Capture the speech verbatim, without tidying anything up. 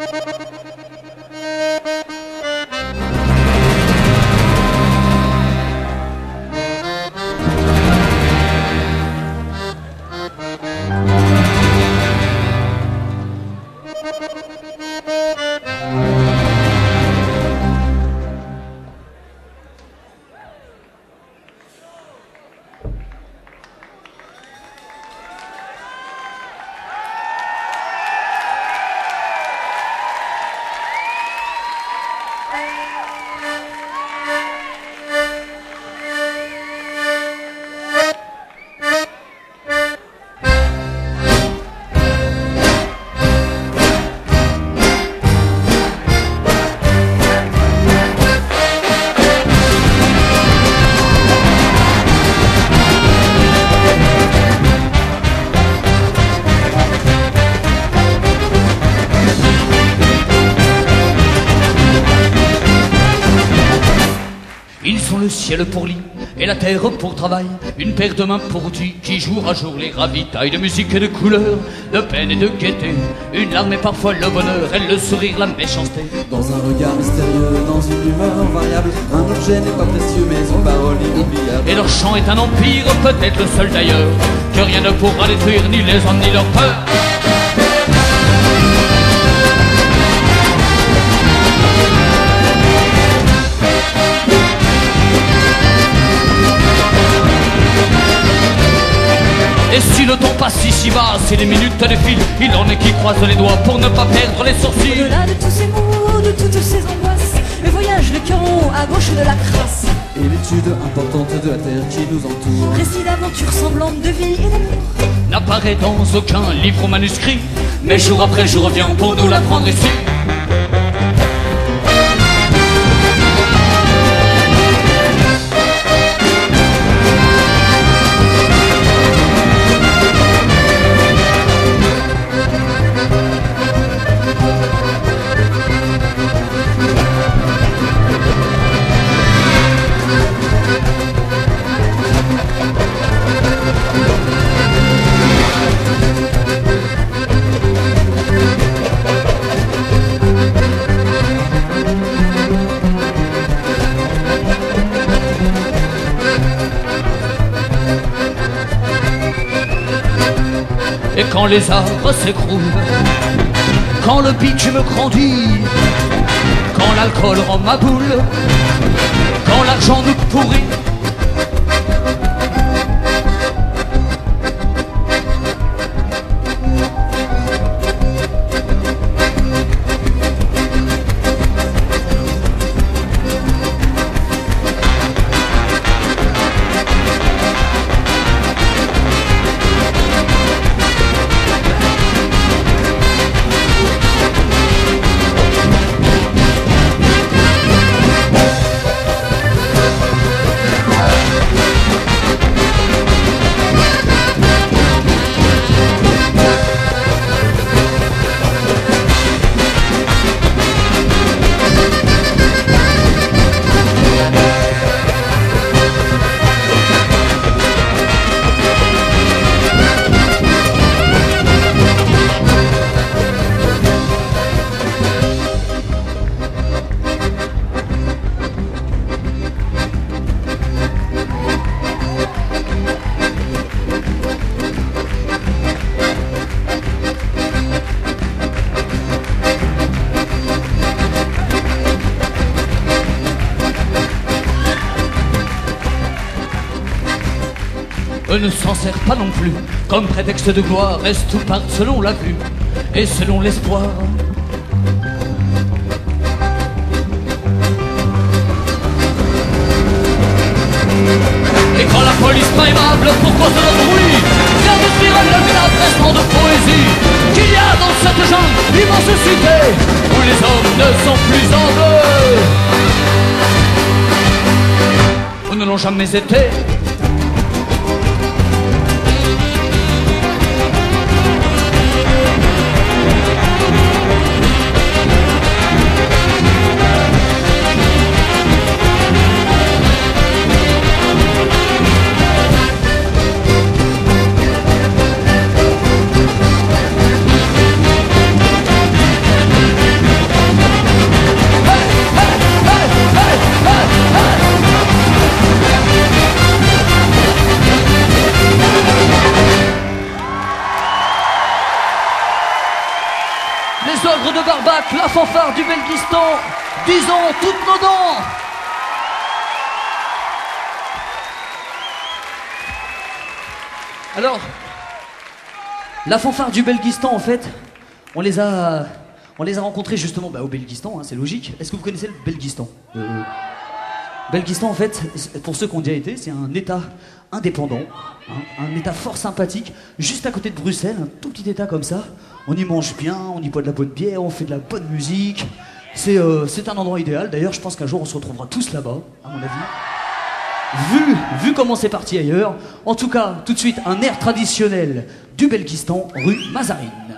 Le ciel pour lit et la terre pour travail, une paire de mains pour outil qui jour à jour les ravitaille de musique et de couleurs, de peine et de gaieté, une larme et parfois le bonheur et le sourire, la méchanceté. Dans un regard mystérieux, dans une humeur variable, un objet n'est pas précieux mais une parole inoubliable. Et leur chant est un empire, peut-être le seul d'ailleurs, que rien ne pourra détruire, ni les hommes ni leur peur. Et si le temps passe ici bas, si les minutes défilent, il en est qui croisent les doigts pour ne pas perdre les sourcils. Au-delà de tous ces mots, de toutes ces angoisses, le voyage, le cœur rond, à gauche de la crasse. Et l'étude importante de la terre qui nous entoure. Récit d'aventure semblante de vie et d'amour. N'apparaît dans aucun livre ou manuscrit, mais jour après jour revient pour nous l'apprendre ici. Et quand les arbres s'écroulent, quand le bitume grandit, quand l'alcool rend ma boule, quand l'argent nous pourrit, eux ne s'en servent pas non plus comme prétexte de gloire, reste tout part selon la vue et selon l'espoir. Et quand la police pas aimable pour cause de leur bruit vient de tirer le grave restant de poésie qu'il y a dans cette jungle immense cité où les hommes ne sont plus en eux ou ne l'ont jamais été. Offenbach, la fanfare du Belgistan. Disons toutes nos dents. Alors, la fanfare du Belgistan, en fait, on les a, on les a rencontrés justement bah, au Belgistan, hein, c'est logique. Est-ce que vous connaissez le Belgistan? euh... Belgistan, en fait, pour ceux qui ont déjà été, c'est un état indépendant, hein, un état fort sympathique, juste à côté de Bruxelles, un tout petit état comme ça. On y mange bien, on y boit de la bonne bière, on fait de la bonne musique. C'est euh, c'est un endroit idéal. D'ailleurs, je pense qu'un jour, on se retrouvera tous là-bas, à mon avis. Vu, vu comment c'est parti ailleurs, en tout cas, tout de suite, un air traditionnel du Belgistan, rue Mazarine.